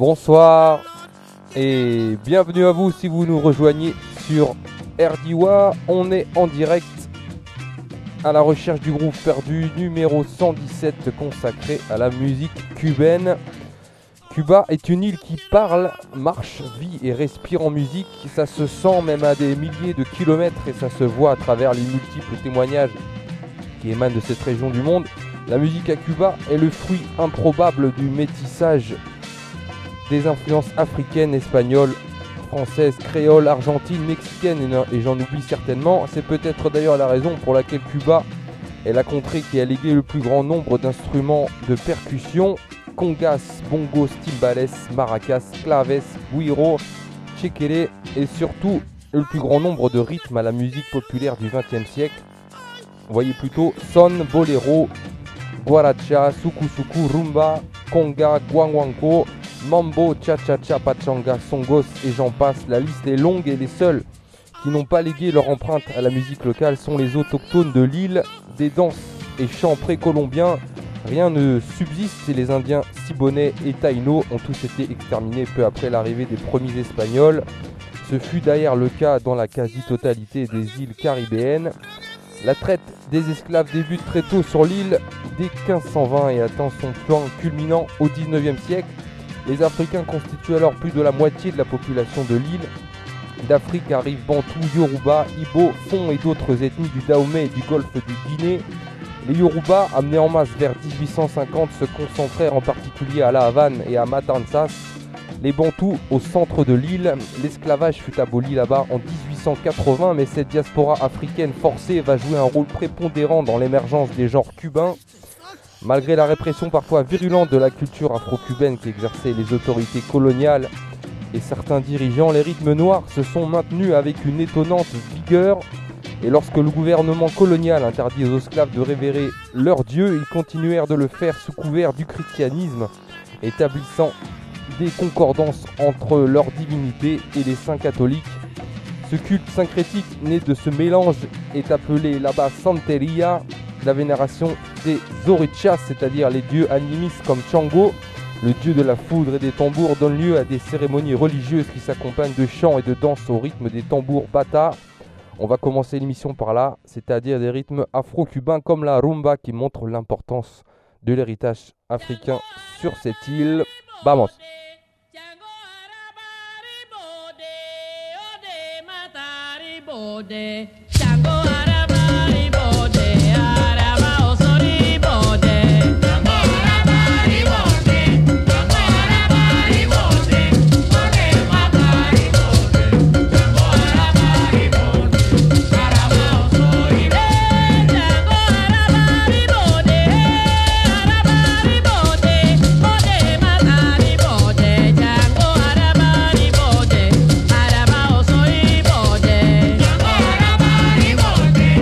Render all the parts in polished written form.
Bonsoir et bienvenue à vous si vous nous rejoignez sur RDIWA. On est en direct à la recherche du groupe perdu numéro 117 consacré à la musique cubaine. Cuba est une île qui parle, marche, vit et respire en musique. Ça se sent même à des milliers de kilomètres et ça se voit à travers les multiples témoignages qui émanent de cette région du monde. La musique à Cuba est le fruit improbable du métissage des influences africaines, espagnoles, françaises, créoles, argentines, mexicaines et j'en oublie certainement. C'est peut-être d'ailleurs la raison pour laquelle Cuba est la contrée qui a légué le plus grand nombre d'instruments de percussion. Congas, bongos, timbales, maracas, claves, güiro, chequere et surtout le plus grand nombre de rythmes à la musique populaire du XXe siècle. Vous voyez plutôt son, boléro, guaracha, suku-suku, rumba, conga, guanguanco, mambo, cha-cha-cha, pachanga, songos et j'en passe. La liste est longue et les seuls qui n'ont pas légué leur empreinte à la musique locale sont les autochtones de l'île. Des danses et chants précolombiens, rien ne subsiste et les Indiens Siboney et Taïno ont tous été exterminés peu après l'arrivée des premiers Espagnols. Ce fut d'ailleurs le cas dans la quasi-totalité des îles caribéennes. La traite des esclaves débute très tôt sur l'île dès 1520 et atteint son point culminant au 19e siècle. Les Africains constituent alors plus de la moitié de la population de l'île. D'Afrique arrivent Bantou, Yoruba, Ibo, Fon et d'autres ethnies du Dahomey et du golfe du Guinée. Les Yoruba, amenés en masse vers 1850, se concentrèrent en particulier à La Havane et à Matanzas. Les Bantous au centre de l'île. L'esclavage fut aboli là-bas en 1880, mais cette diaspora africaine forcée va jouer un rôle prépondérant dans l'émergence des genres cubains. Malgré la répression parfois virulente de la culture afro-cubaine qu'exerçaient les autorités coloniales et certains dirigeants, les rythmes noirs se sont maintenus avec une étonnante vigueur. Et lorsque le gouvernement colonial interdit aux esclaves de révérer leur Dieu, ils continuèrent de le faire sous couvert du christianisme, établissant des concordances entre leur divinité et les saints catholiques. Ce culte syncrétique né de ce mélange est appelé là-bas Santeria, la vénération des Orichas, c'est-à-dire les dieux animistes comme Chango. Le dieu de la foudre et des tambours donne lieu à des cérémonies religieuses qui s'accompagnent de chants et de danses au rythme des tambours bata. On va commencer l'émission par là, c'est-à-dire des rythmes afro-cubains comme la rumba qui montrent l'importance de l'héritage africain sur cette île. Vamos! Bode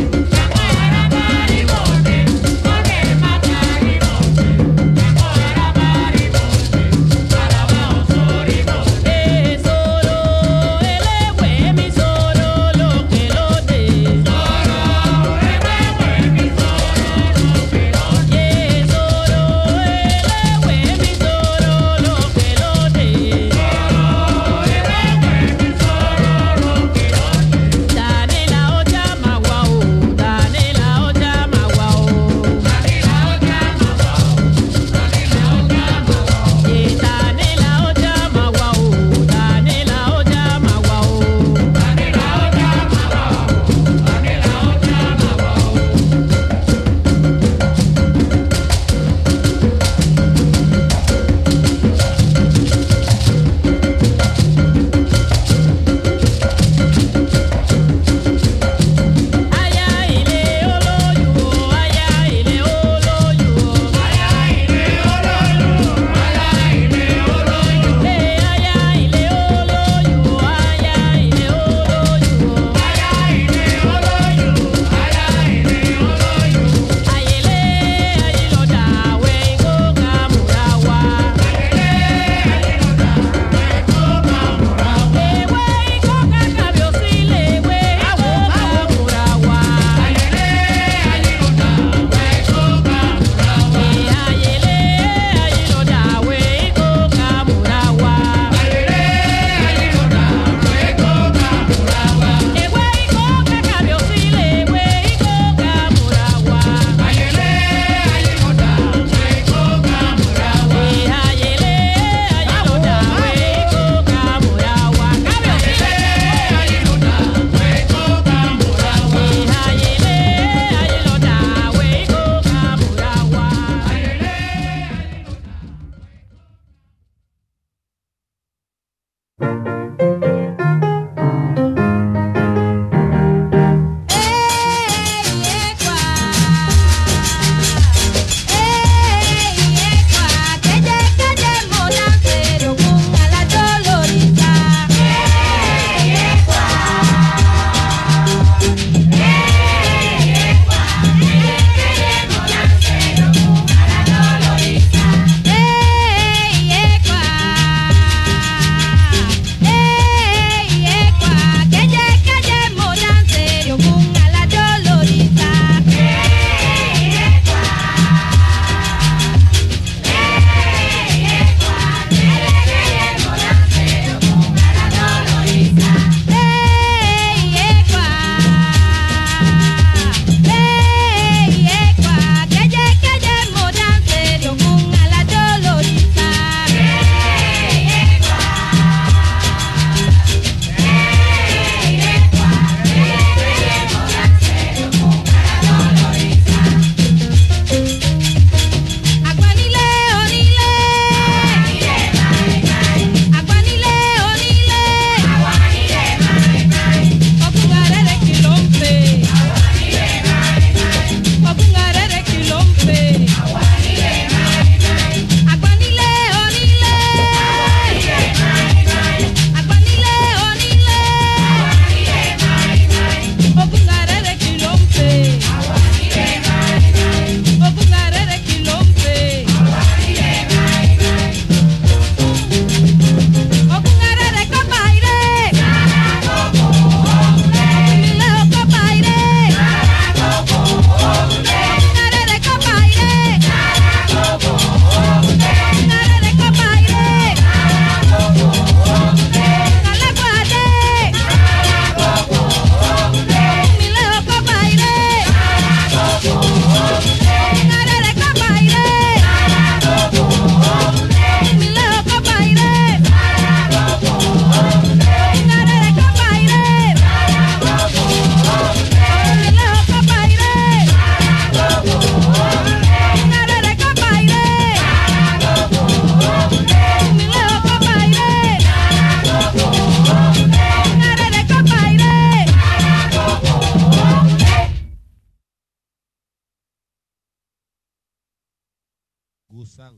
Busan.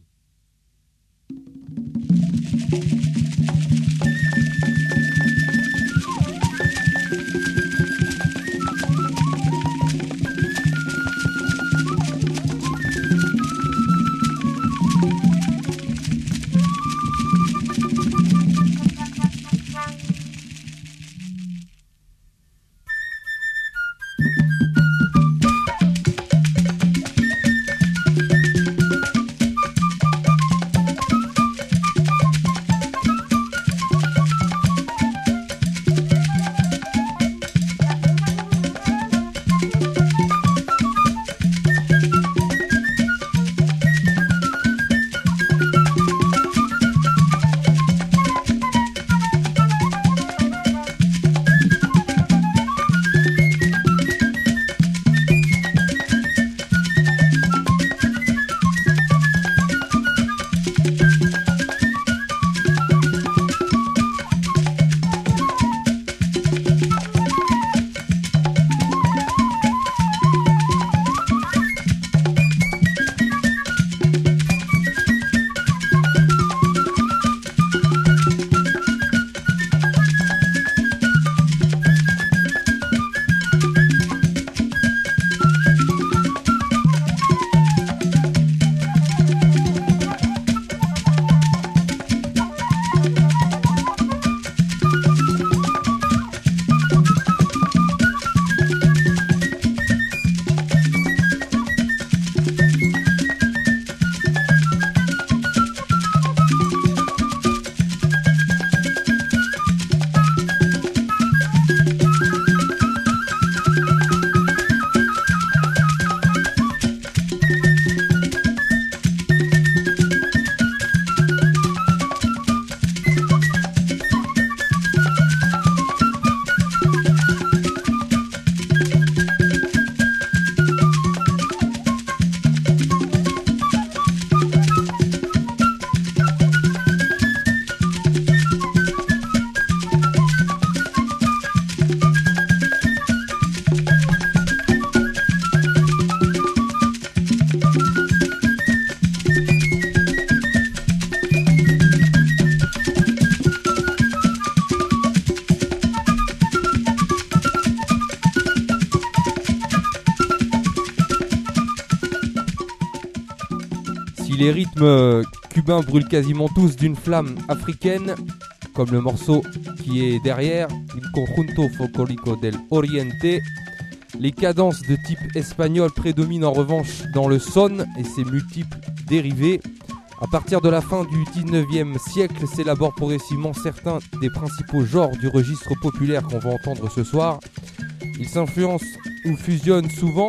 Les rythmes cubains brûlent quasiment tous d'une flamme africaine, comme le morceau qui est derrière, Il Conjunto Folclórico del Oriente. Les cadences de type espagnol prédominent en revanche dans le son et ses multiples dérivés. À partir de la fin du 19e siècle s'élaborent progressivement certains des principaux genres du registre populaire qu'on va entendre ce soir. Ils s'influencent ou fusionnent souvent,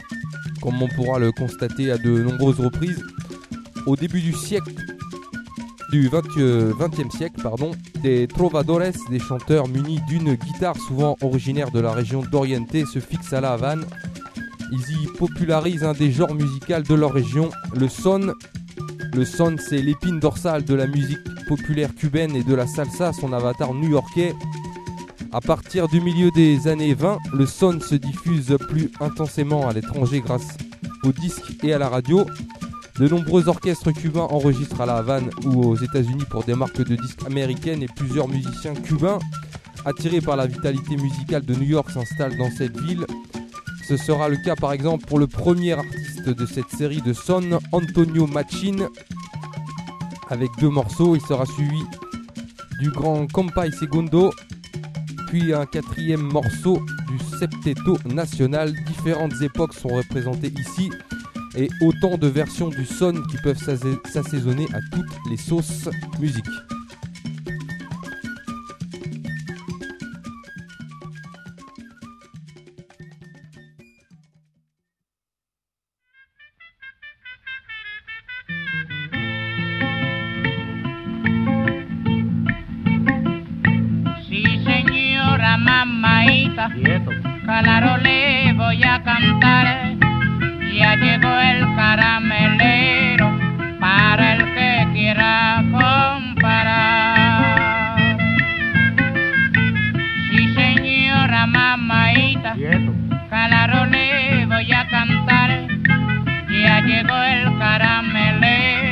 comme on pourra le constater à de nombreuses reprises. Au début du siècle, du 20e siècle, des trovadores, des chanteurs munis d'une guitare souvent originaire de la région d'Oriente, se fixent à La Havane. Ils y popularisent un des genres musicaux de leur région, le son. Le son, c'est l'épine dorsale de la musique populaire cubaine et de la salsa, son avatar new-yorkais. À partir du milieu des années 20, le son se diffuse plus intensément à l'étranger grâce aux disques et à la radio. De nombreux orchestres cubains enregistrent à La Havane ou aux États-Unis pour des marques de disques américaines et plusieurs musiciens cubains, attirés par la vitalité musicale de New York, s'installent dans cette ville. Ce sera le cas par exemple pour le premier artiste de cette série de son, Antonio Machin, avec 2 morceaux. Il sera suivi du grand Compay Segundo, puis un 4e morceau du Septeto Nacional. Différentes époques sont représentées ici, et autant de versions du son qui peuvent s'assaisonner à toutes les sauces musique. Sí, señora mamaita, claro le voy a cantar. Ya llegó el caramelero para el que quiera comparar. Sí, señora mamaita, claro le voy a cantar. Ya llegó el caramelero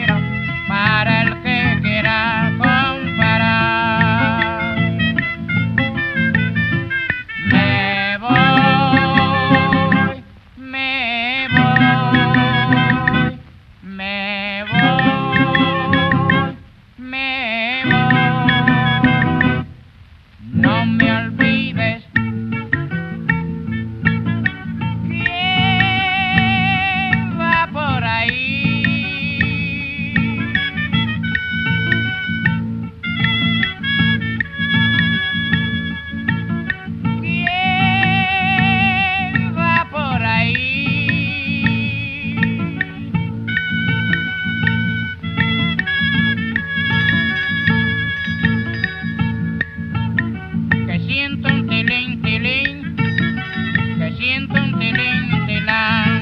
tilín, tilán.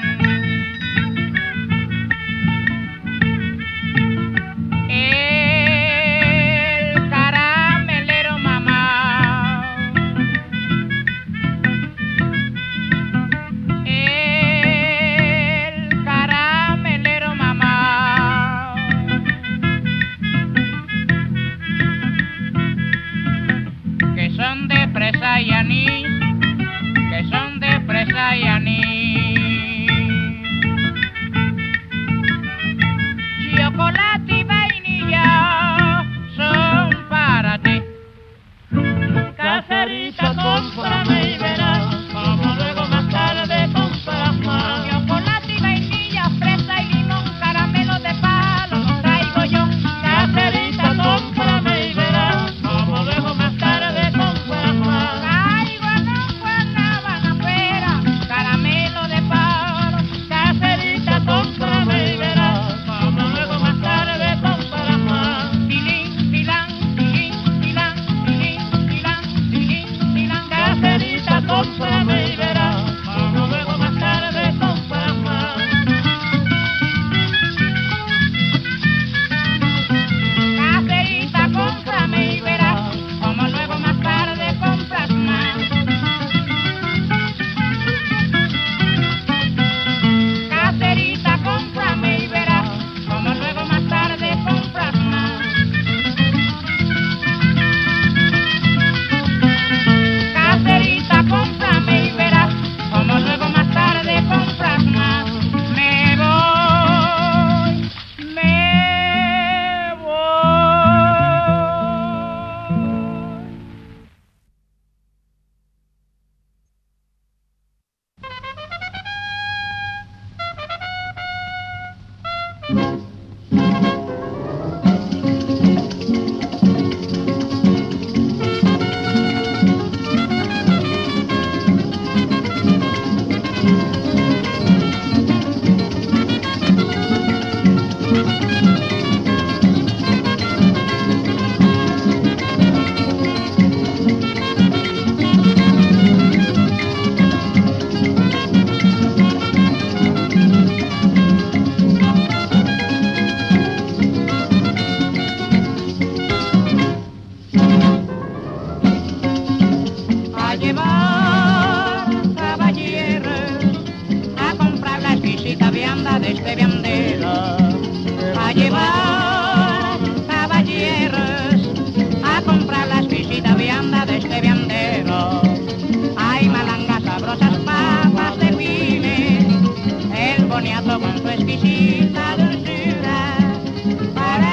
El caramelero mamá, el caramelero mamá, que son de fresa y anís, que son de fresa y anís, chocolate y vainilla son para ti. Caserita, cómprame y verás como luego más tarde compras más. Chocolate y vainilla, fresa y limón, caramelo de palo, los traigo yo. Caserita, cómprame y verás como luego más tarde compras más. Traigo Guanábana afuera, caramelo de palo. Caserita, cómprame y verás como luego más tarde compras más. Tilín, tilán, tilín, tilán, tilín, tilán, tilín, tilán. Caserita, cómprame y verás como luego más tarde compras más. Caserita, cómprame y verás como luego más tarde compras más. Caserita, cómprame y verás como luego más tarde compras más. Caserita, cómprame y verás como luego más tarde compras más. Me voy, me voy. A llevar caballeros a comprar la exquisita vianda de este viandero. A llevar caballeros a comprar la exquisita vianda de este viandero. Hay malangas sabrosas, papas de pines, el boniato con su exquisita dulzura. Para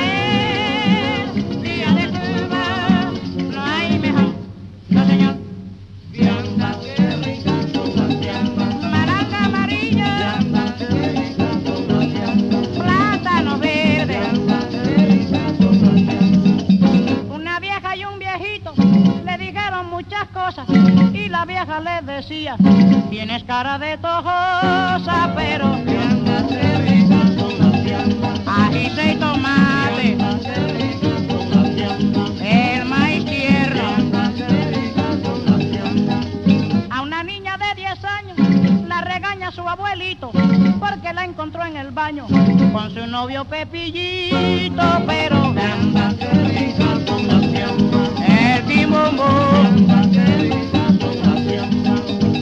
el día de Cuba no hay mejor, no señor. Vianda, qué ricas son las viandas. Malanga amarilla, Vianda, qué ricas son las viandas. plátano verde. Vianda, qué ricas son las viandas. Una vieja y un viejito le dijeron muchas cosas y la vieja le decía: tienes cara de tojosa, pero Vianda, qué ricas son las viandas. ají y tomate, Vianda, qué ricas son las viandas. el maíz tierno. Vianda, qué ricas son las viandas. A una niña de 10 años la regaña su abuelito porque la encontró en el baño con su novio Pepillito, pero Vianda, qué ricas son las viandas. el timbombo. Vianda, qué ricas son las viandas.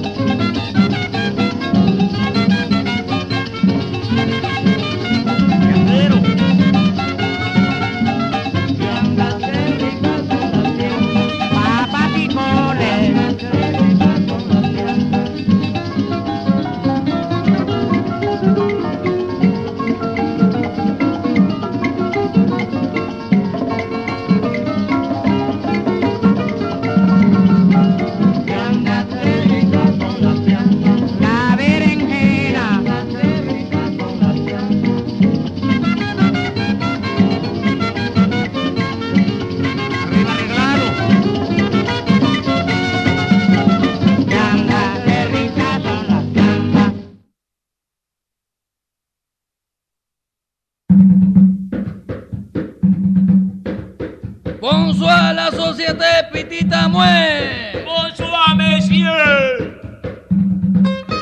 Viandero. Vianda, qué ricas son las viandas. Papas y coles. Vianda, qué ricas son las viandas. Bonsoir la société petite à moi. Bonsoir, messieurs.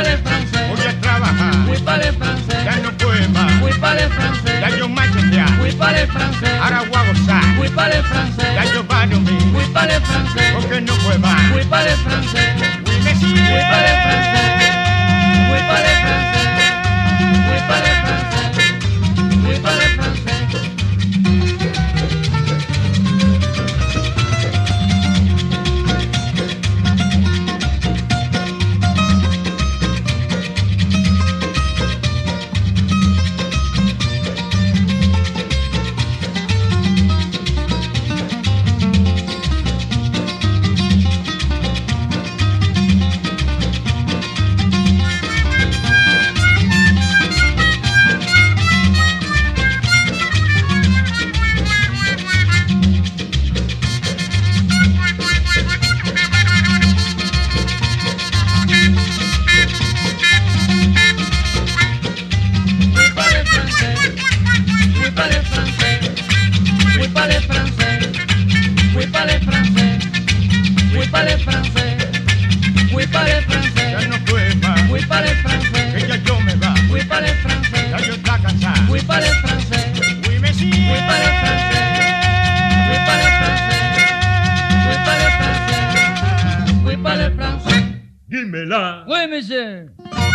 para el francés, voy a trabajar, voy para el francés, ya no puedo más, voy para el francés, ya yo machetear, voy para el francés, ahora voy a gozar, voy para el francés, ya yo va a dormir, voy para el francés, porque no puedo más, voy para el francés, oui, monsieur. voy para el francés, voy para el francés, voy para el francés, voy para el francés. Oui, monsieur.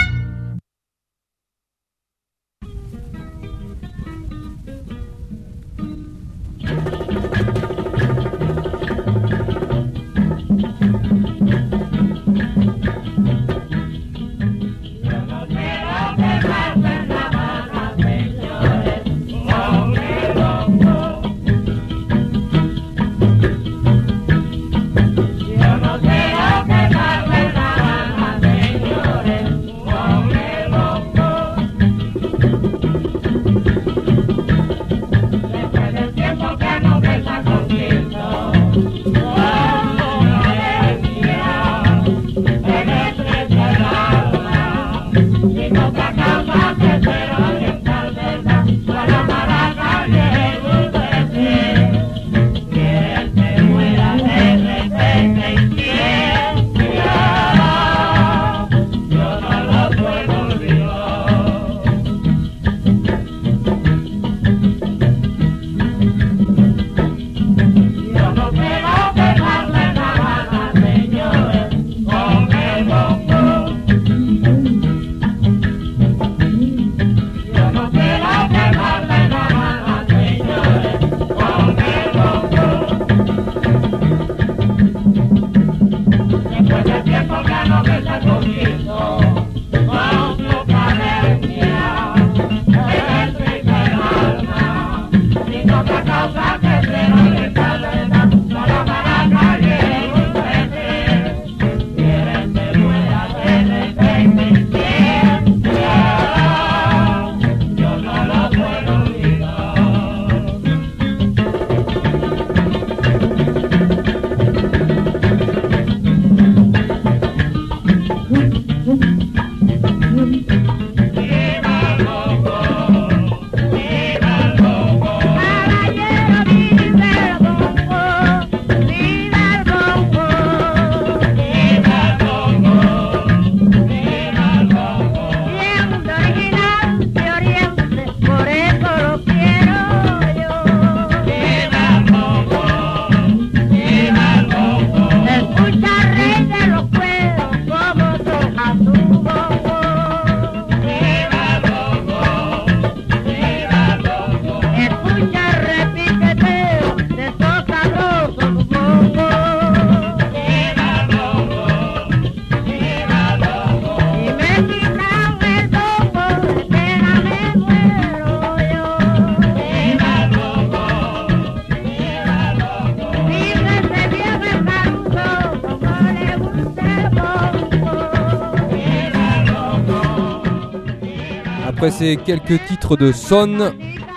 Après ces quelques titres de son,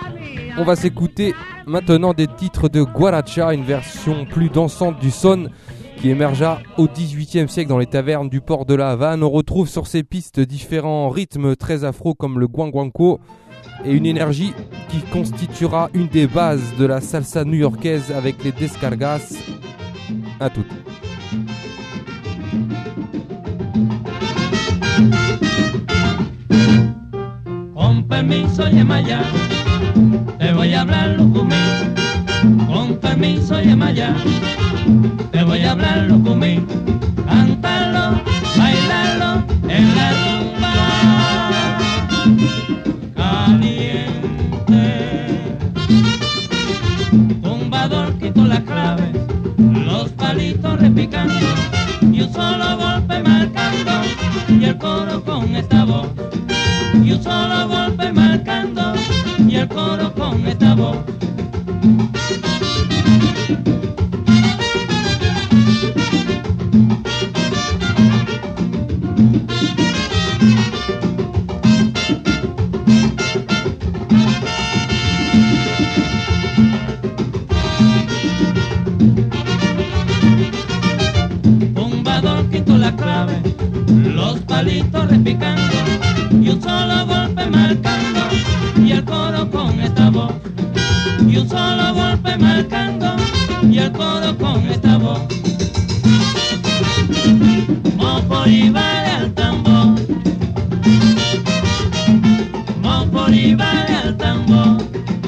on va s'écouter maintenant des titres de guaracha, une version plus dansante du son qui émergea au XVIIIe siècle dans les tavernes du port de la Havane. On retrouve sur ces pistes différents rythmes très afro comme le guanguanco et une énergie qui constituera une des bases de la salsa new-yorkaise avec les descargas. À toutes. Con permiso, Yemaya, te voy a hablar lucumí. Con permiso, Yemaya, te voy a hablar lucumí. Cantarlo, bailarlo en la rumba caliente. Tumbador quito las claves, los palitos repicando y un solo golpe marcando y el coro con esta voz. Y un solo golpe marcando y el coro con esta voz. Tumbador quito la clave, los palitos repicando y un solo golpe marcando y el coro con esta voz. Y un solo golpe marcando y el coro con esta voz. Mopori vale al tambor, Mopori vale al tambor,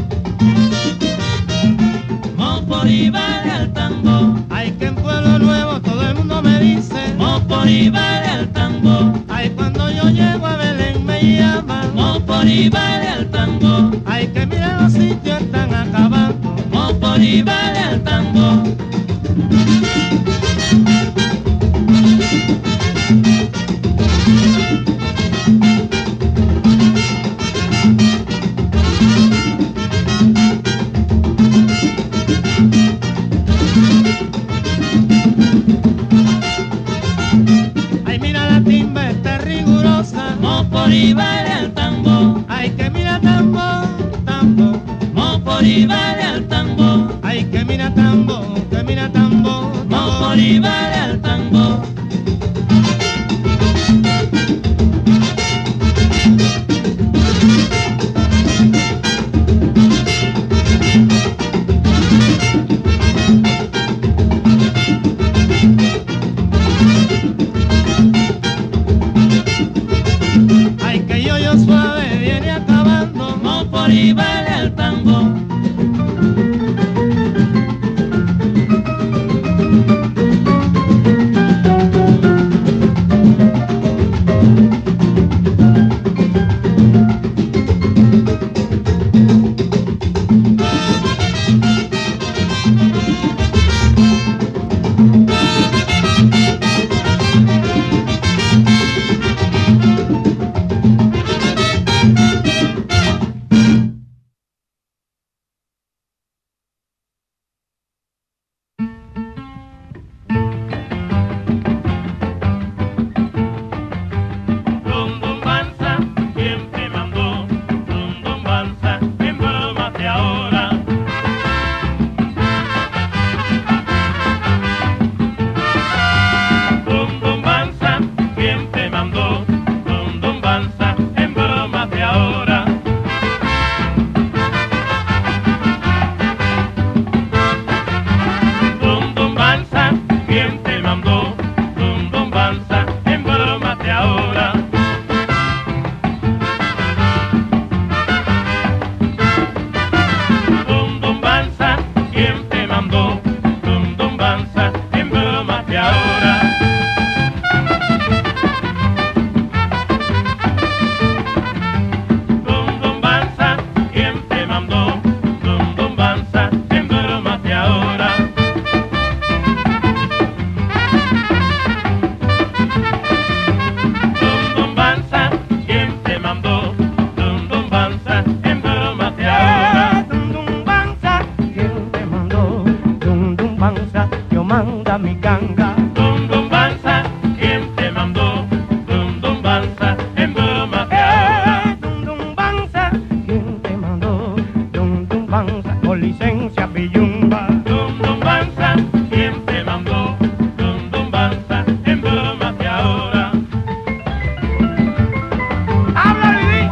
Mopori vale al tambor. Ay, que en Pueblo Nuevo todo el mundo me dice Mopori vale al tambor, ay, cuando yo llego a Belén me llaman Mopori vale al tambor, ay, que mira los sitios están acabando Mopori vale al tambor. ay, mira la timba está rigurosa Mopori vale al tambor, ay, que mira tambo, tambo Mopori vale al tambor, ay, que mira tambo, que mira tambo, Mopori vale al tambor. ay, que yo suave viene acabando Mopori vale al tambor. Dundumbanza, ¿quién te mandó? Dundumbanza, embrómate ahora. Dundumbanza, ¿quién te mandó? Dundumbanza, embrómate ahora. Dundumbanza, ¿quién te mandó? Dundumbanza, embrómate ahora. Dundumbanza, ¿quién te mandó? Dundumbanza, embrómate ahora. Dundumbanza, ¿quién te mandó? Dundumbanza, embrómate ahora. Dundumbanza, ¿quién te mandó? Dundumbanza, embrómate ahora. Dundumbanza, ¿quién te mandó? Dundumbanza, yo manda mi ganga. Dundumbanza, ¿quién te mandó? Dundumbanza, embrómate ahora. Dundumbanza, ¿quién te mandó? Dundumbanza, con licencia pillumba. Dundumbanza, ¿quién te mandó? Dundumbanza, embrómate ahora. ¡Habla, Viví!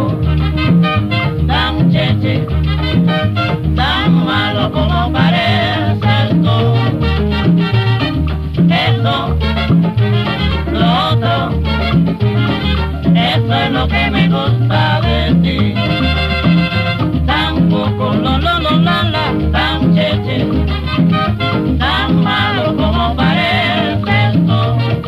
tan cheche, tan malo como pareces tú. Eso, lo otro, eso es lo que me gusta de ti. Tan poco, la, tan cheche, tan malo como pareces tú.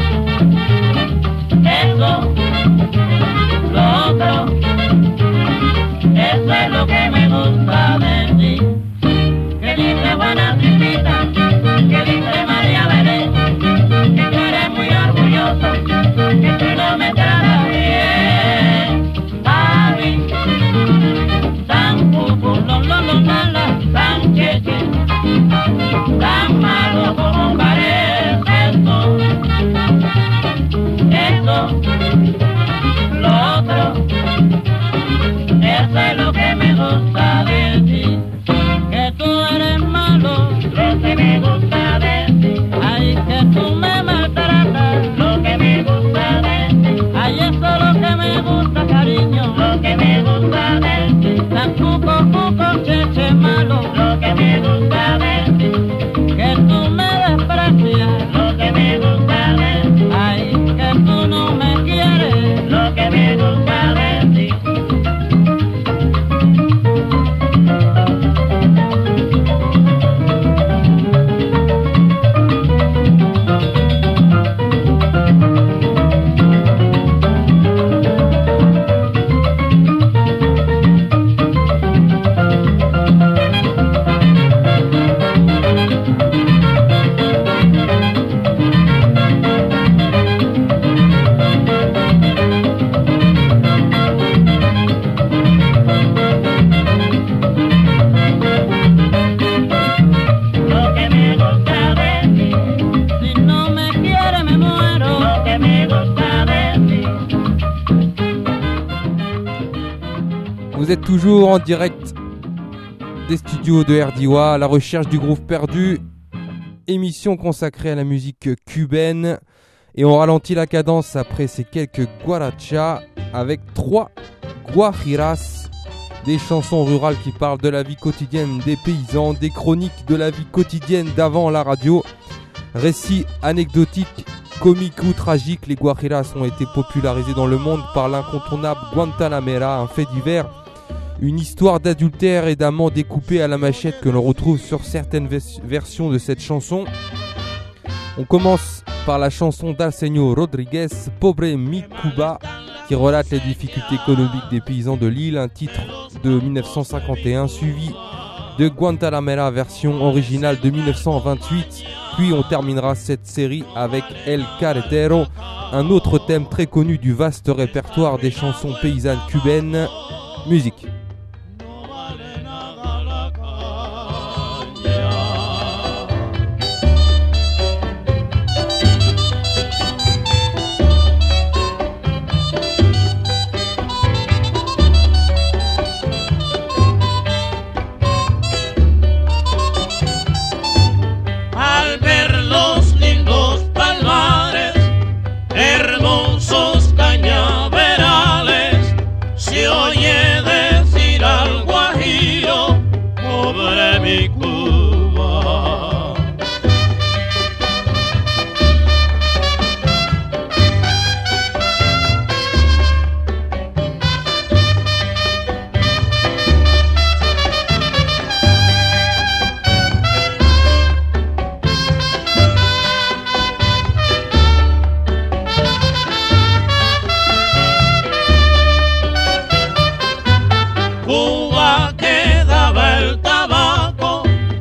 Eso, lo otro, eso es lo que me gusta de ti. Que dice Juana Tripita, que dice María Belén, que tú eres muy orgulloso, que tú no me tratas bien. A mí, tan cucu, la, tan cheche, tan malo como pareces tú. Eso, lo otro, eso es lo que me gusta de ti. Que tú eres malo, lo que me gusta de ti. Ay, que tú me maltratas, lo que me gusta de ti. Ay, eso es lo que me gusta, cariño, lo que me gusta de ti. Tan cuco, cheche malo, lo que me gusta de ti. Que tú me desprecias, lo que me gusta de ti. Ay, que tú no me quieres, lo que me gusta de ti. Lo que me gusta de ti. Si no me quiere me muero. Lo que me gusta de ti. Vous êtes toujours en direct des studios de RDIWA à la recherche du groove perdu, émission consacrée à la musique cubaine, et on ralentit la cadence après ces quelques guarachas avec 3 guajiras, des chansons rurales qui parlent de la vie quotidienne des paysans, des chroniques de la vie quotidienne d'avant la radio, récits anecdotiques, comiques ou tragiques. Les guajiras ont été popularisés dans le monde par l'incontournable Guantanamera, un fait divers, une histoire d'adultère et d'amant découpé à la machette que l'on retrouve sur certaines versions de cette chanson. On commence par la chanson d'Arsenio Rodriguez, Pobre mi Cuba, qui relate les difficultés économiques des paysans de l'île, un titre de 1951, suivi de Guantanamera version originale de 1928. Puis on terminera cette série avec El Carretero, un autre thème très connu du vaste répertoire des chansons paysannes cubaines. Musique. Al ver los lindos palmares, hermosos cañaverales, se oye decir al guajiro, pobre mi Cuba. Cuba que daba el tabaco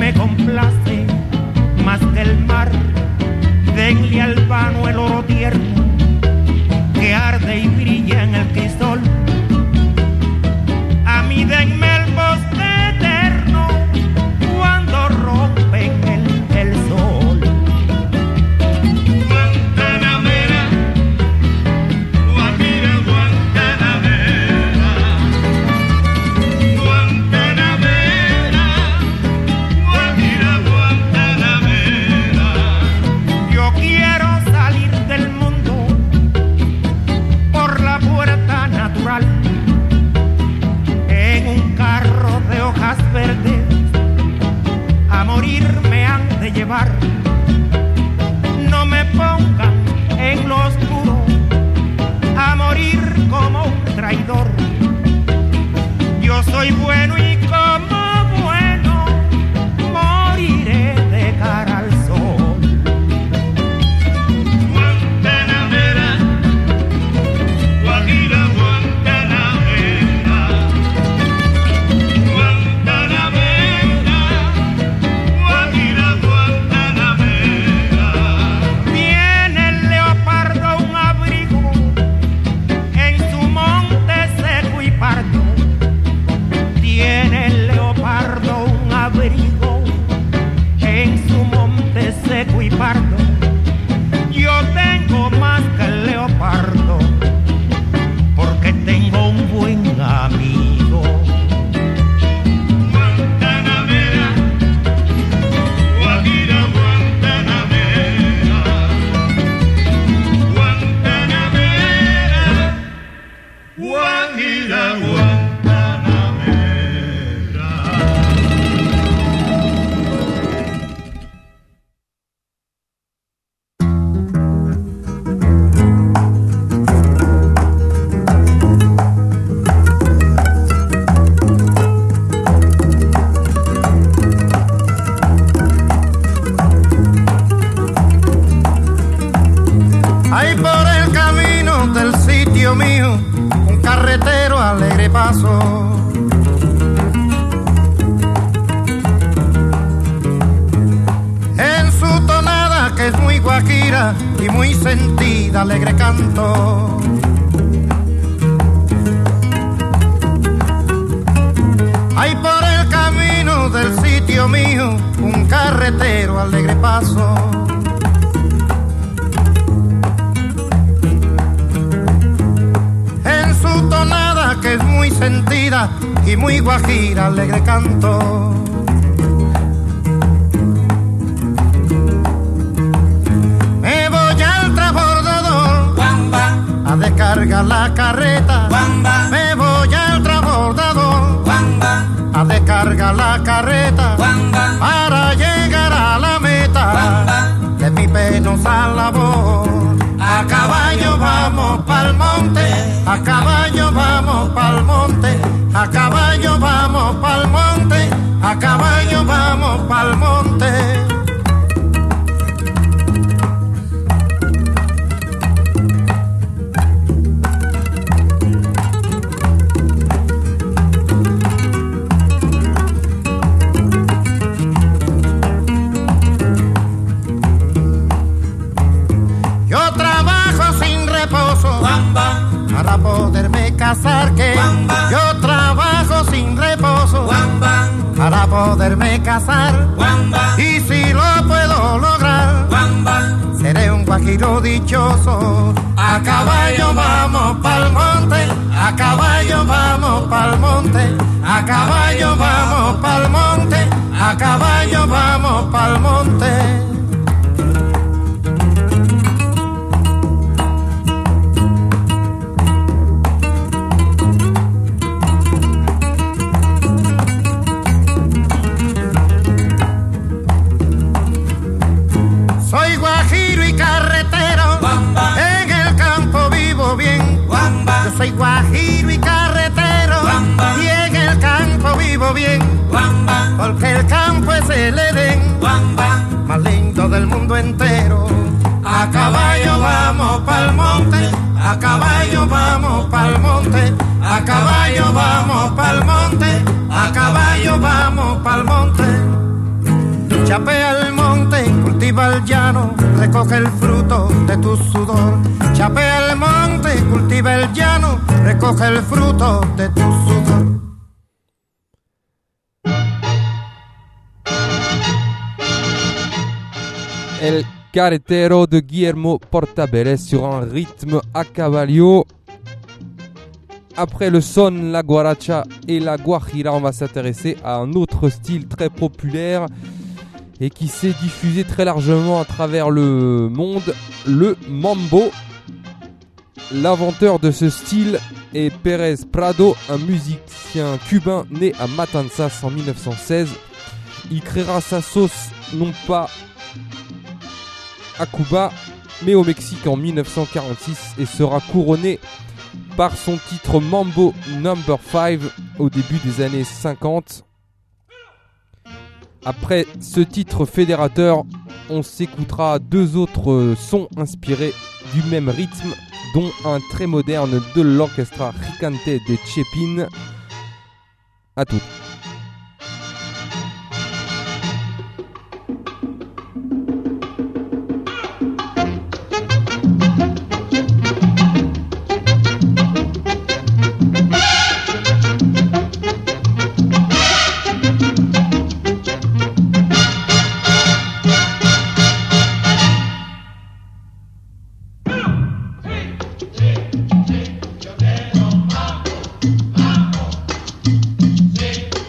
me complace más que el mar. Denle al vano el oro tierno que arde y brilla en el crisol. A mí denme el bosque eterno cuando rompen el sol. Guantanamera, Guajira, Guantanamera, Guantanamera, Guajira, Guantanamera. Yo quiero salir del mundo por la puerta natural, en un carro de hojas verdes, a morir me han de llevar. No me pongan en lo oscuro, a morir como un traidor. Yo soy bueno y como bueno moriré de cara al sol. Guantanamera, Guajira, Guantanamera, Guantanamera, Guajira, Guantanamera. Tiene el leopardo un abrigo en su monte seco y pardo. Tiene el leopardo un abrigo en su monte seco y pardo. Yo tengo más que el leopardo porque tengo un buen amigo. Guantanamera, Guajira, Guantanamera, Guantanamera, Guajira, Guantanamera. Hay por el camino del sitio mío un carretero alegre paso. En su tonada que es muy guajira y muy sentida, alegre canto. Hay por el camino del sitio mío un carretero alegre paso. En su tonada que es muy sentida y muy guajira, alegre canto. Me voy al transbordador a descargar la carreta. Me voy al transbordador a descargar la carreta para llegar a la meta de mi penosa labor. A caballo vamos pa'l monte, a caballo vamos pa'l monte, a caballo vamos pa'l monte, a caballo vamos pa'l monte. Yo trabajo sin reposo para poderme casar, que yo trabajo sin reposo para poderme casar, y si lo puedo lograr seré un guajiro dichoso. A caballo vamos pa'l monte, a caballo vamos pa'l monte, a caballo vamos pa'l monte, a caballo vamos pa'l monte. Soy guajiro y carretero, en el campo vivo bien. Yo soy guajiro y carretero, y en el campo vivo bien. Porque el campo es el Edén más lindo del mundo entero. A caballo vamos pa'l monte, a caballo vamos pa'l monte, a caballo vamos pa'l monte, a caballo vamos pa'l monte. Chapea el monte, cultiva el llano, recoge el fruto de tu sudor. Chapea el monte, cultiva el llano, recoge el fruto de tu sudor. El Carretero de Guillermo Portabella sur un rythme a cavallo. Après le son, la guaracha et la guajira, on va s'intéresser à un autre style très populaire et qui s'est diffusé très largement à travers le monde, le mambo. L'inventeur de ce style est Pérez Prado, un musicien cubain né à Matanzas en 1916. Il créera sa sauce non pas à Cuba, mais au Mexique en 1946 et sera couronné par son titre Mambo No. 5 au début des années 50. Après ce titre fédérateur, on s'écoutera deux autres sons inspirés du même rythme, dont un très moderne de l'orchestra Gigante de Chepin. À tout. Sí.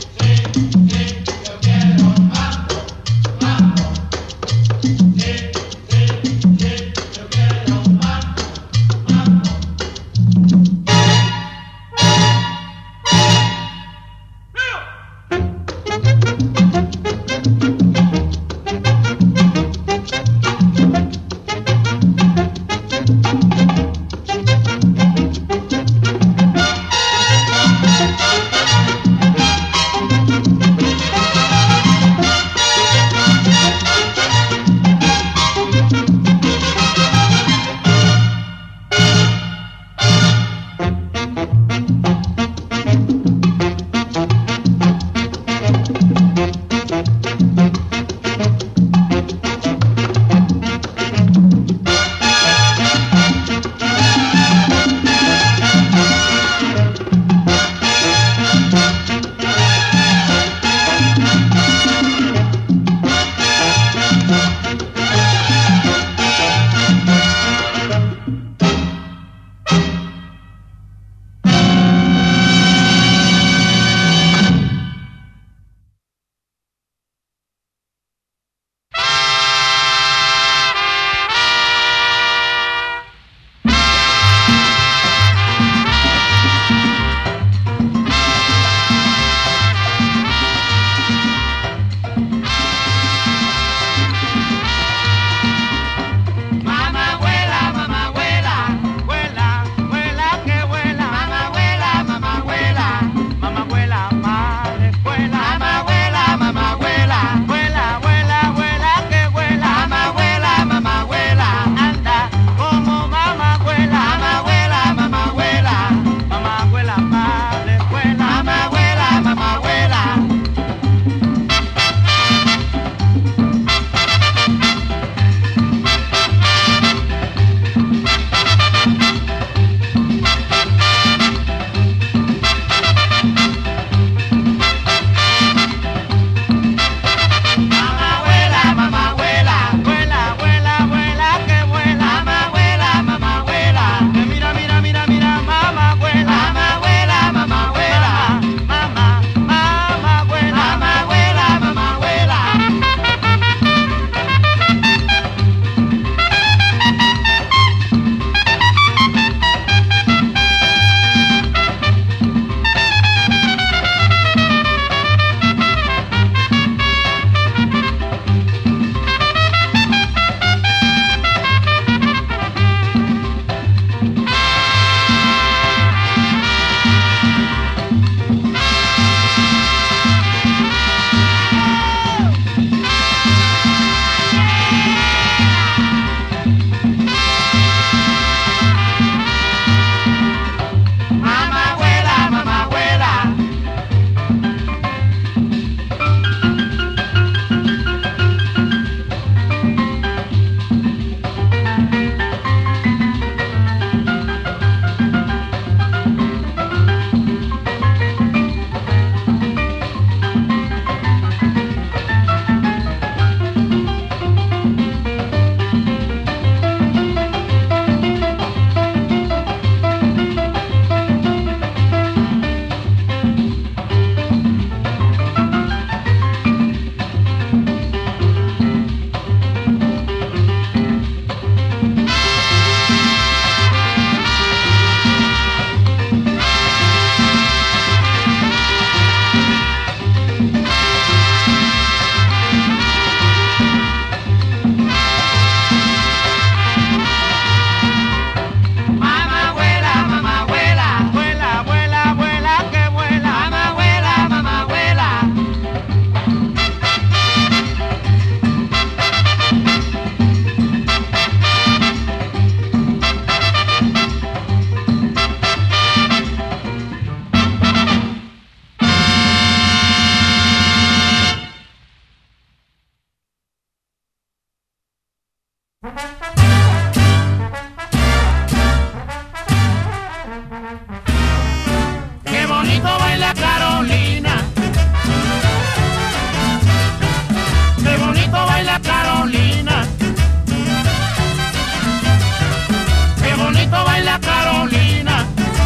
Qué bonito baila Carolina. Qué bonito baila Carolina. Qué bonito baila Carolina.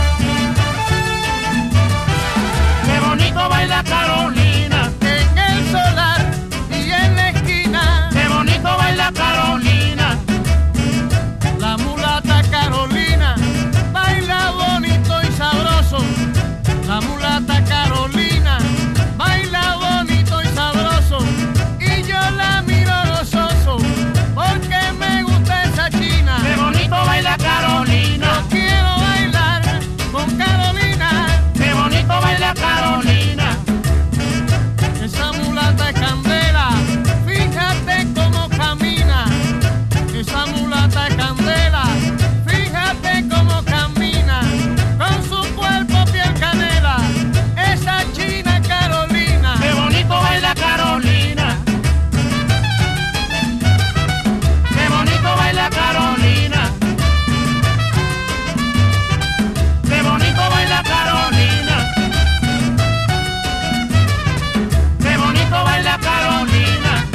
Qué bonito baila Carolina. En el solar y en la esquina, Qué bonito baila Carolina. la mulata Carolina baila bonito y sabroso. La mulata Carolina baila bonito y sabroso. Y yo la miro gozoso porque me gusta esa china. Qué bonito baila Carolina. Yo quiero bailar con Carolina. Qué bonito baila Carolina. Esa mulata es candela, fíjate cómo camina. Esa mulata es candela, fíjate cómo camina. Con su cuerpo piel canela, esa china Carolina. Qué bonito baila Carolina. Qué bonito baila Carolina. Qué bonito baila Carolina. Qué bonito baila Carolina.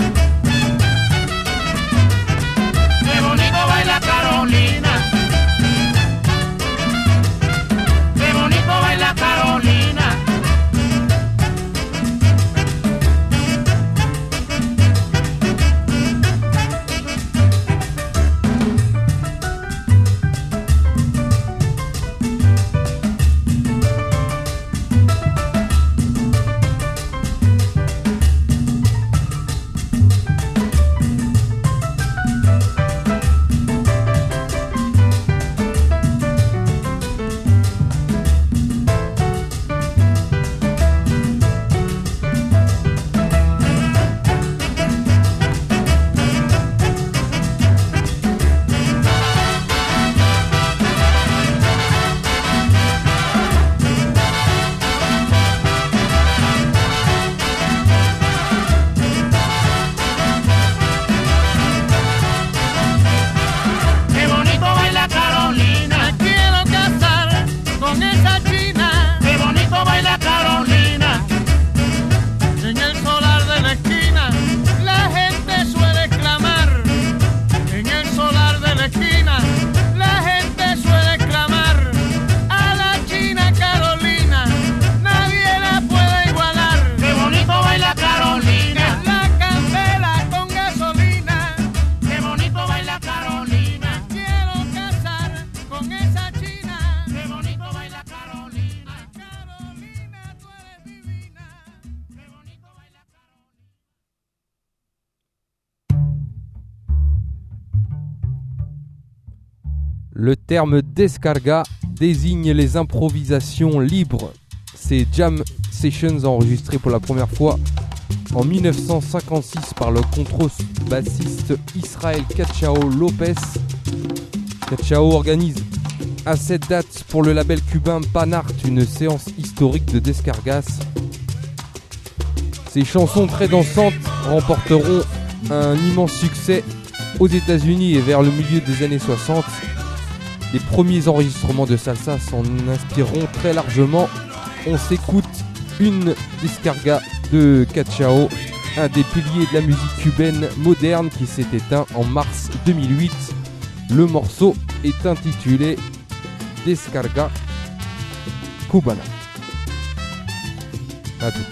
Qué bonito baila Carolina. Qué bonito baila Carolina. Qué bonito baila Carolina. Me quiero casar con esa china. Qué bonito baila Carolina. En el solar de la esquina, la gente suele clamar. En el solar de la esquina, la gente suele clamar. A la china Carolina, nadie la puede igualar. Qué bonito baila Carolina. Es la candela con gasolina. Qué bonito baila Carolina. Quiero casar con esa china. Qué bonito baila Carolina. Carolina, tú eres divina. Qué bonito baila Carolina. Le terme descarga désigne les improvisations libres. Ces jam sessions enregistrées pour la première fois en 1956 par le contrebassiste Israel Cachao Lopez. Cachao organise à cette date pour le label cubain Panart une séance historique de descargas. Ces chansons très dansantes remporteront un immense succès aux États-Unis et vers le milieu des années 60. Les premiers enregistrements de salsa s'en inspireront très largement. On s'écoute une descarga de Cachao, un des piliers de la musique cubaine moderne qui s'est éteint en mars 2008. Le morceau est intitulé Descarga Cubana. À tout.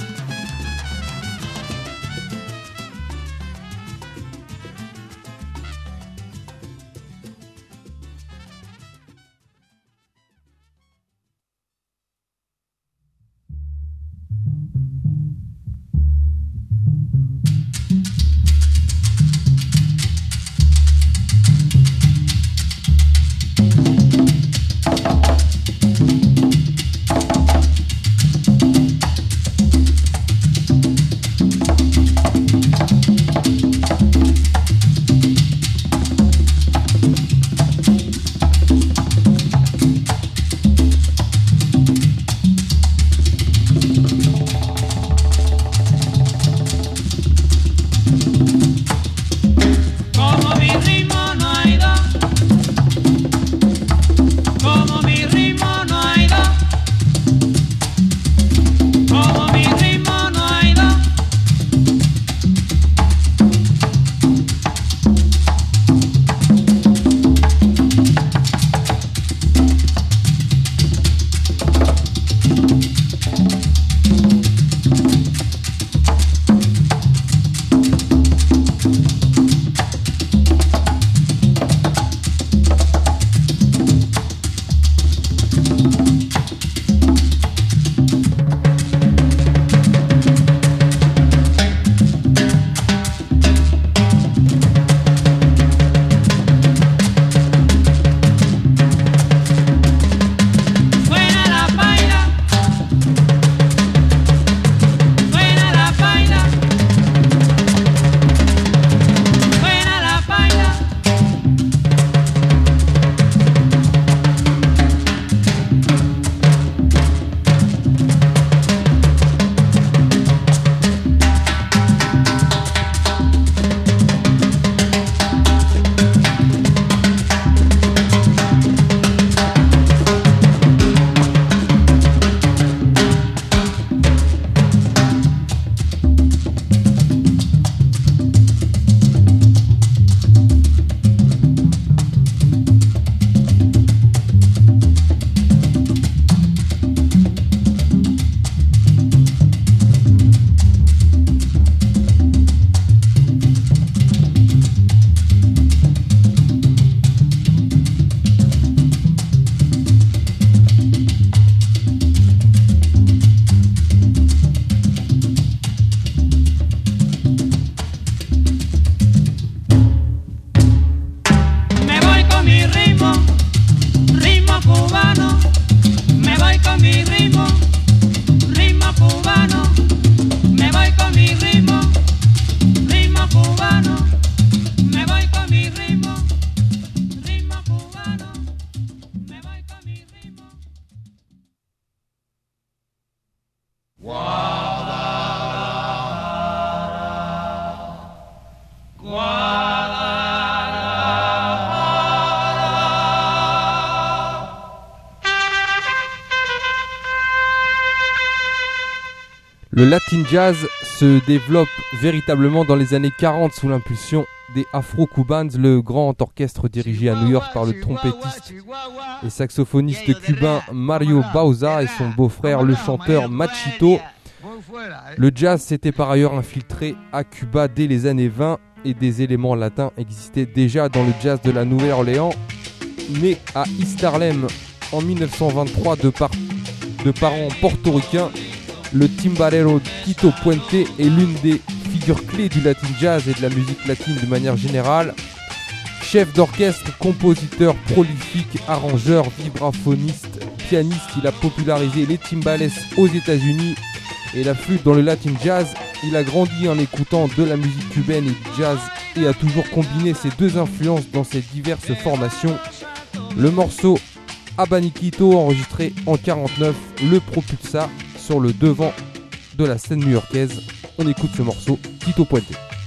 Le Latin Jazz se développe véritablement dans les années 40 sous l'impulsion des Afro-Cubans, le grand orchestre dirigé à New York par le trompettiste et saxophoniste cubain Mario Bauza et son beau-frère le chanteur Machito. Le jazz s'était par ailleurs infiltré à Cuba dès les années 20 et des éléments latins existaient déjà dans le jazz de la Nouvelle-Orléans. Né à East Harlem en 1923 de parents portoricains, le timbalero Tito Puente est l'une des figures clés du Latin Jazz et de la musique latine de manière générale. Chef d'orchestre, compositeur prolifique, arrangeur, vibraphoniste, pianiste, il a popularisé les timbales aux États-Unis et la flûte dans le Latin Jazz. Il a grandi en écoutant de la musique cubaine et du jazz et a toujours combiné ces deux influences dans ses diverses formations. Le morceau Abaniquito, enregistré en 1949, le propulsa sur le devant de la scène new-yorkaise. On écoute ce morceau, Tito Puente.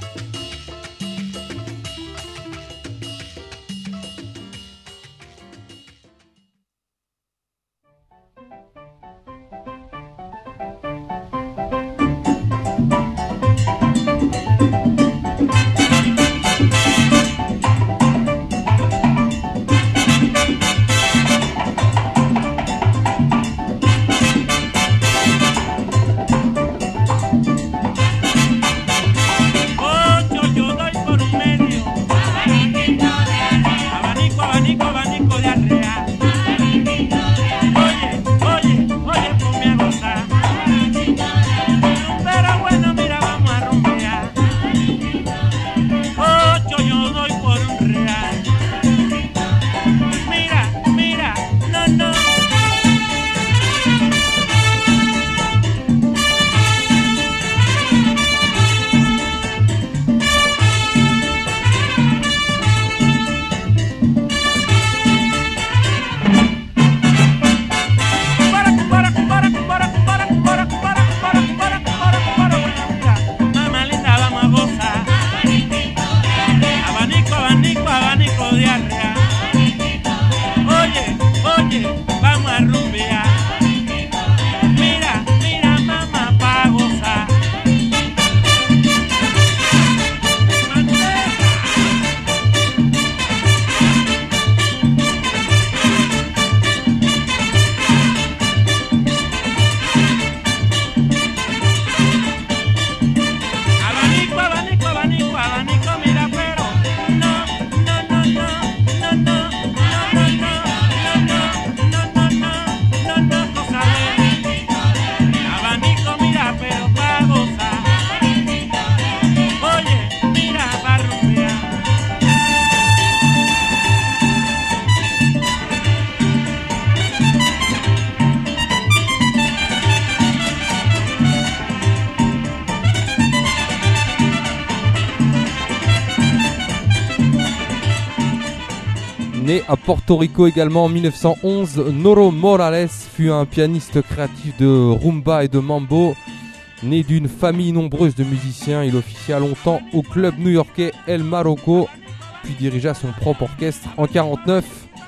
Né à Porto Rico également en 1911, Noro Morales fut un pianiste créatif de rumba et de mambo. Né d'une famille nombreuse de musiciens, il officia longtemps au club new-yorkais El Marocco, puis dirigea son propre orchestre en 1949.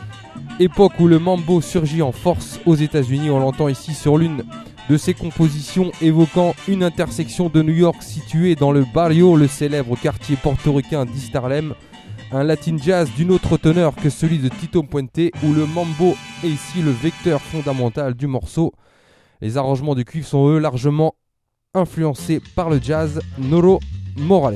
Époque où le mambo surgit en force aux États-Unis. On l'entend ici sur l'une de ses compositions évoquant une intersection de New York située dans le Barrio, le célèbre quartier portoricain d'East Harlem. Un Latin Jazz d'une autre teneur que celui de Tito Puente, où le mambo est ici le vecteur fondamental du morceau. Les arrangements de cuivre sont eux largement influencés par le jazz. Noro Morales.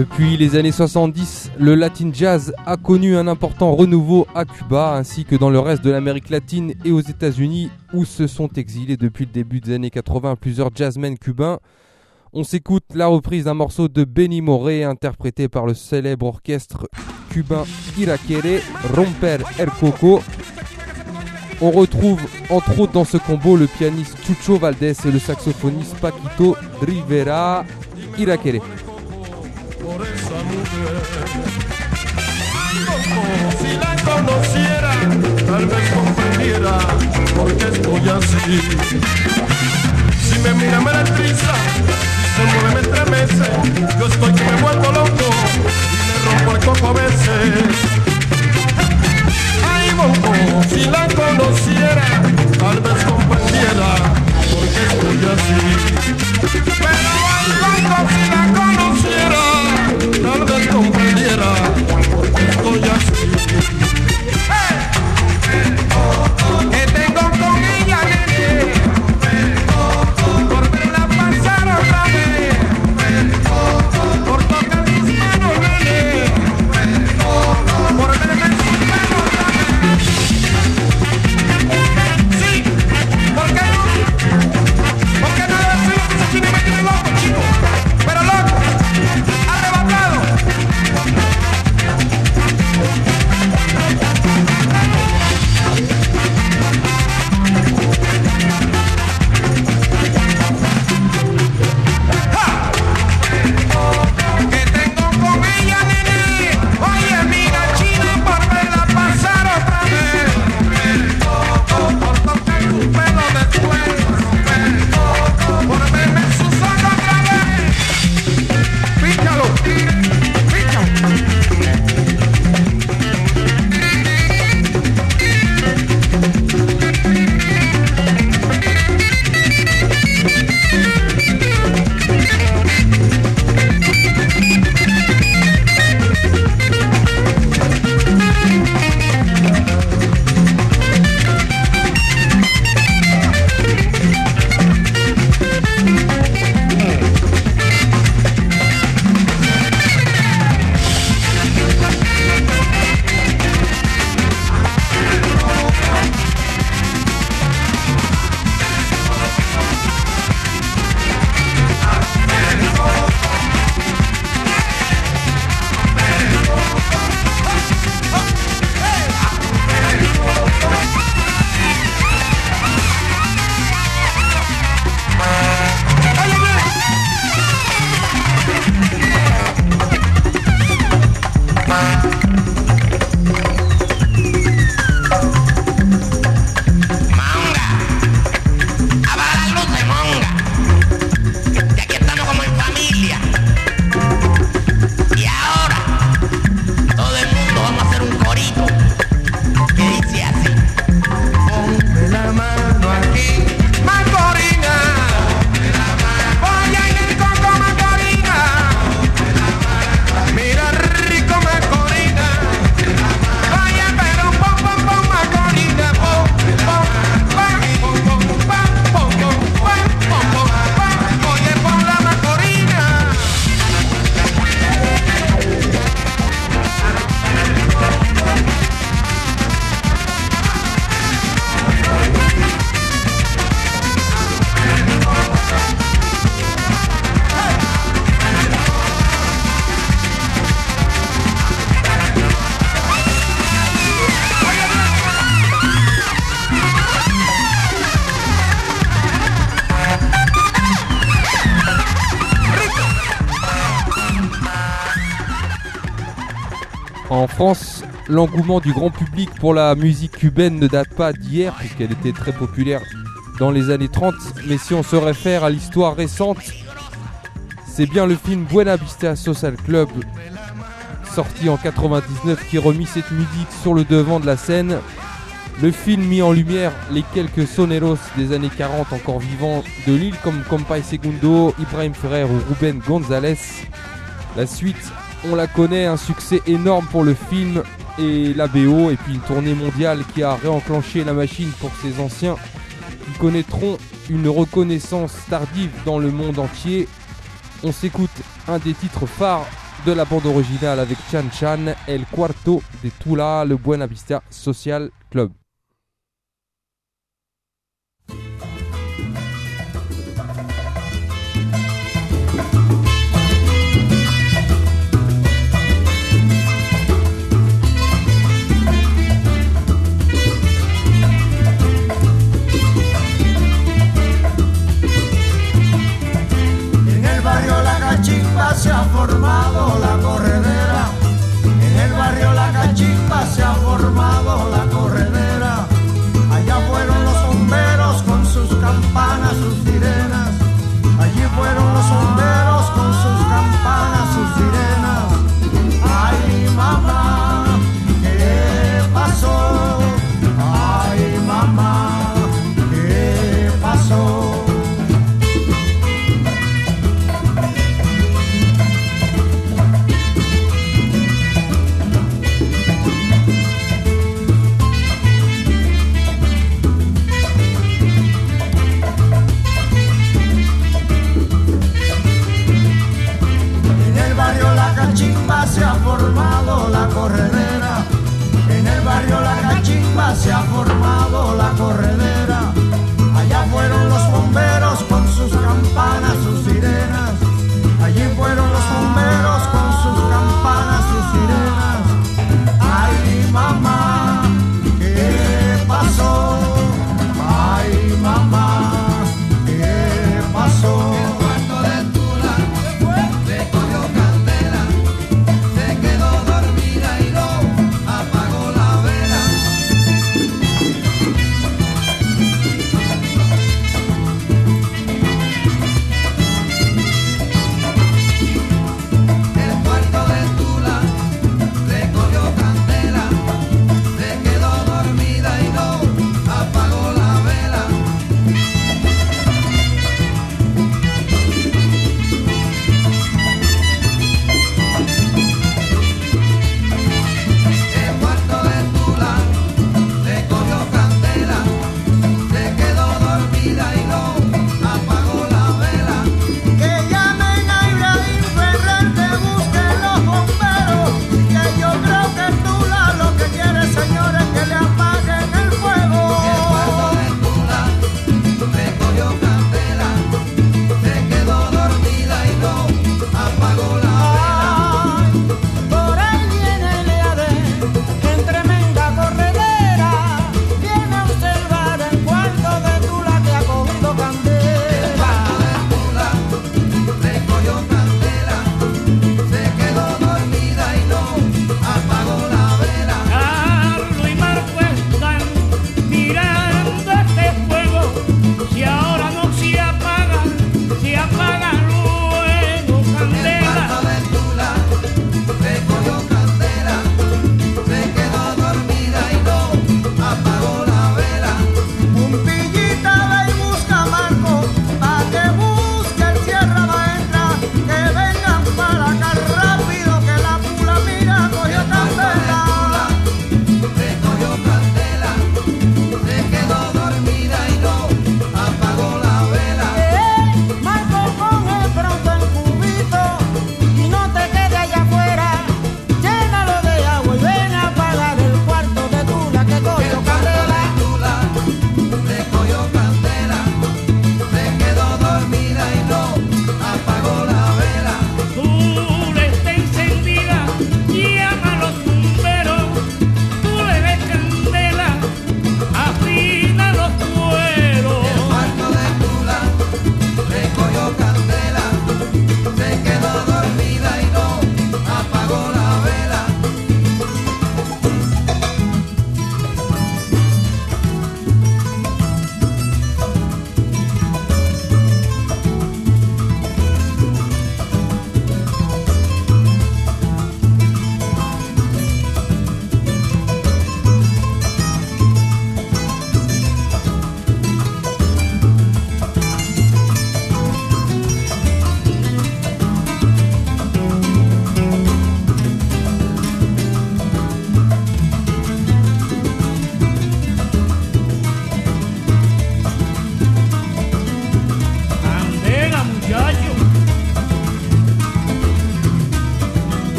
Depuis les années 70, le Latin Jazz a connu un important renouveau à Cuba ainsi que dans le reste de l'Amérique latine et aux États-Unis où se sont exilés depuis le début des années 80 plusieurs jazzmen cubains. On s'écoute la reprise d'un morceau de Benny Moré interprété par le célèbre orchestre cubain Iraquere, Romper el Coco. On retrouve entre autres dans ce combo le pianiste Chucho Valdés et le saxophoniste Paquito Rivera Iraquere. Por esa mujer. Si la conociera, tal vez comprendiera por qué estoy así. Si me mira me electriza, si se mueve me estremece. Yo estoy que me vuelvo loco y le rompo el coco a veces. Ay, Bongo, si la conociera, tal vez comprendiera por qué estoy así. Pero ay, Bongo, si la conociera, tal vez comprendiera por qué estoy así. Que tengo con ella, nene, por verla pasar otra vez, por tocar sus manos, nene, por verme en sus manos otra vez. Sí, ¿por qué no? ¿Por qué no debe ser lo que ese chino me tiene loco, chico? Pero loco, arrebatado. Que tengo con ella, nene. Oye, mira, China, por verla pasar otra vez. Por tocar sus pelos después. Por verme en sus ojos otra vez. Píchalo, píchalo. En France, l'engouement du grand public pour la musique cubaine ne date pas d'hier puisqu'elle était très populaire dans les années 30, mais si on se réfère à l'histoire récente, c'est bien le film Buena Vista Social Club, sorti en 99, qui remit cette musique sur le devant de la scène. Le film mit en lumière les quelques soneros des années 40 encore vivants de l'île comme Compay Segundo, Ibrahim Ferrer ou Rubén González. La suite, on la connaît, un succès énorme pour le film et la BO, et puis une tournée mondiale qui a réenclenché la machine pour ces anciens qui connaîtront une reconnaissance tardive dans le monde entier. On s'écoute un des titres phares de la bande originale avec Chan Chan, El Cuarto de Tula, le Buena Vista Social Club. Se ha formado la corredera, en el barrio La Cachimba se ha formado la corredera. Allá fueron los bomberos con sus campanas, sus sirenas. Allí fueron los bomberos con sus campanas, sus sirenas. Ay mamá, ¿qué pasó? Ay mamá, ¿qué pasó? Se ha formado la corredera, en el barrio La Cachimba se ha formado la corredera. Allá fueron los bomberos con sus campanas, sus sirenas. Allí fueron los bomberos con sus campanas, sus sirenas. Ay mamá, ¿qué pasó? Ay mamá, ¿qué pasó?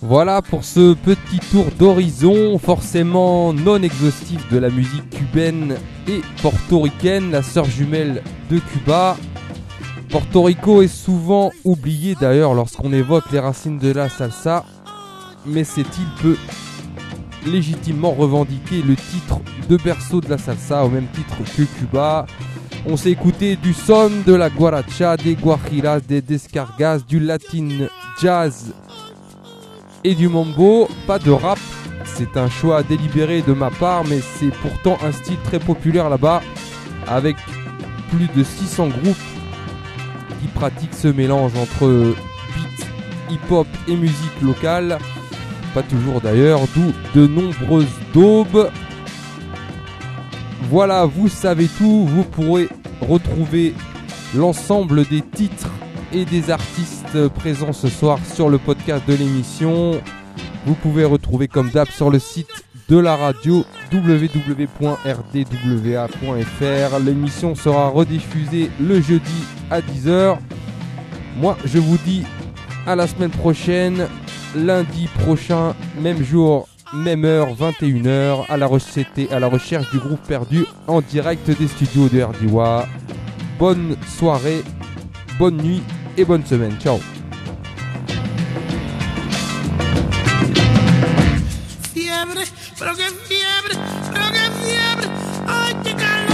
Voilà pour ce petit tour d'horizon, forcément non exhaustif de la musique cubaine et portoricaine, la sœur jumelle de Cuba. Porto Rico est souvent oublié d'ailleurs lorsqu'on évoque les racines de la salsa, mais cette île peut légitimement revendiquer le titre de berceau de la salsa au même titre que Cuba. On s'est écouté du son, de la guaracha, des guajiras, des descargas, du latin jazz et du mambo. Pas de rap, c'est un choix délibéré de ma part, mais c'est pourtant un style très populaire là-bas, avec plus de 600 groupes qui pratiquent ce mélange entre beat, hip-hop et musique locale. Pas toujours d'ailleurs, d'où de nombreuses daubes. Voilà, vous savez tout, vous pourrez retrouver l'ensemble des titres et des artistes présents ce soir sur le podcast de l'émission. Vous pouvez retrouver comme d'hab sur le site de la radio www.rdwa.fr. L'émission sera rediffusée le jeudi à 10h. Moi je vous dis à la semaine prochaine, lundi prochain, même jour, même heure, 21h, à la recherche du groupe perdu en direct des studios de RDWA. Bonne soirée, bonne nuit et bonne semaine. Ciao. Fiebre, pero qué fiebre, ay qué calor.